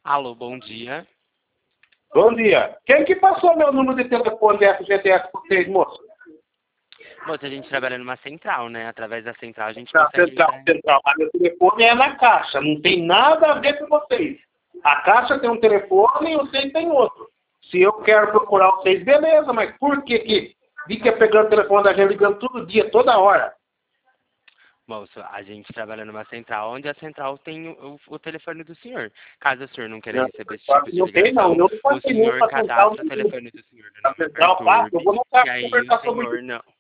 Alô, bom dia. Bom dia. Quem que passou meu número de telefone da FGTS por vocês, moço? Moça, a gente trabalha numa central, né? Através da central a gente Tá, consegue central. Mas meu telefone é na caixa. Não tem nada a ver com vocês. A caixa tem um telefone e vocês têm outro. Se eu quero procurar vocês, beleza. Mas por que que fica pegando o telefone da gente, ligando todo dia, toda hora? Moço, a gente trabalha numa central, onde a central tem o telefone do senhor. Caso o senhor não queira receber esse tipo de Não tem, não. ligação, Eu não o senhor cadastra o telefone do senhor no A nome central passa, eu Perturbe, vou não estar e aí o conversar sobre senhor isso. não.